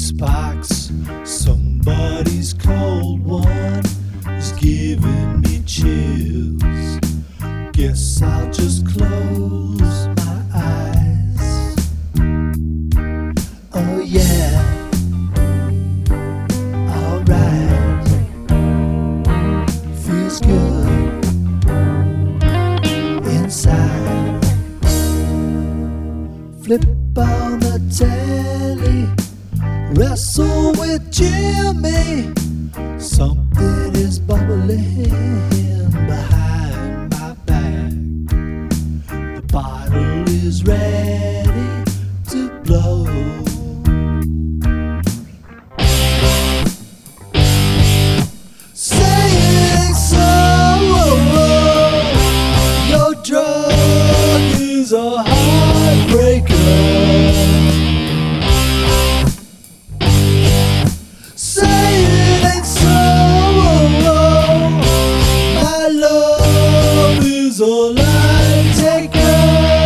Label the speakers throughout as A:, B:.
A: sparks. Somebody's cold one is giving me chills. Guess I'll just close my eyes. Oh yeah, alright, feels good inside. Flip on the telly, wrestle with Jimmy. Something is bubbling behind my back. The bottle is ready to blow. Saying so, your drug is a heartbreaker. A life taker.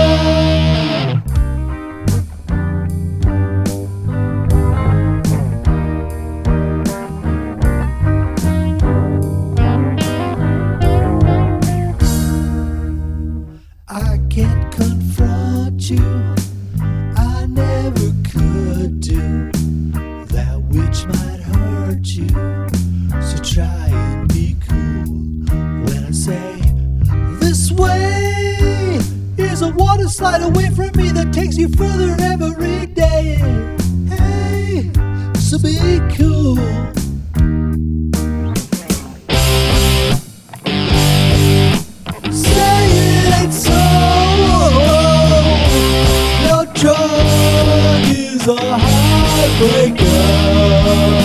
A: I can't confront you, I never could do that which might hurt you. So try and be cool when I say this way is a water slide away from me that takes you further every day. Hey, so be cool. Say it ain't so. Your drug is a heartbreaker.